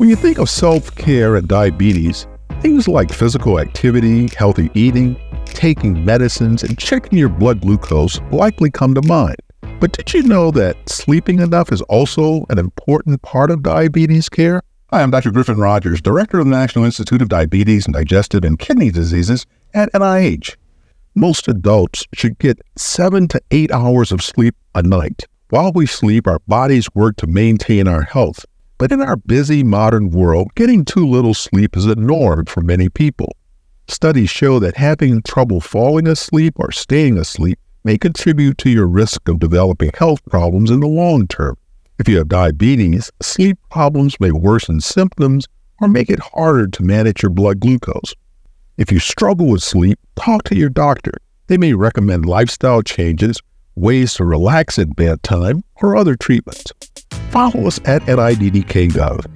When you think of self-care and diabetes, things like physical activity, healthy eating, taking medicines, and checking your blood glucose likely come to mind. But did you know that sleeping enough is also an important part of diabetes care? Hi, I'm Dr. Griffin Rogers, Director of the National Institute of Diabetes and Digestive and Kidney Diseases at NIH. Most adults should get 7 to 8 hours of sleep a night. While we sleep, our bodies work to maintain our health. But in our busy modern world, getting too little sleep is a norm for many people. Studies show that having trouble falling asleep or staying asleep may contribute to your risk of developing health problems in the long term. If you have diabetes, sleep problems may worsen symptoms or make it harder to manage your blood glucose. If you struggle with sleep, talk to your doctor. They may recommend lifestyle changes, ways to relax at bedtime, or other treatments. Follow us at NIDDK.gov